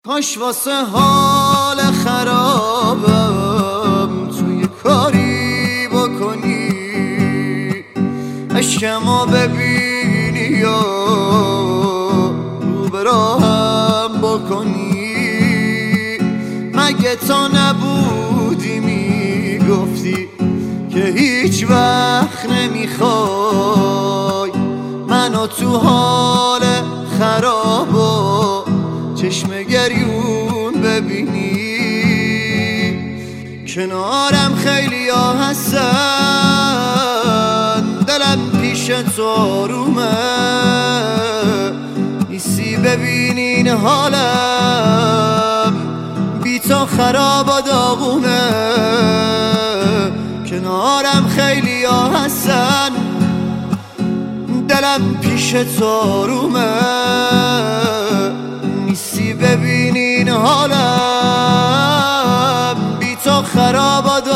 کاش واسه حال خرابم توی کاری بکنی، عشقمو ببینی یا رو به راهم بکنی. مگه تا نبودی میگفتی که هیچ وقت نمیخوای منو تو حال خراب و چشم گریون ببینی. کنارم خیلی ها هستن، دلم پیش تو آرومه، نیستی ببینین حالم بی تو خراب و داغونه. کنارم خیلی ها هستن، دلم پیش تو آرومه، نیستی ببینین حالم بی تو خراب و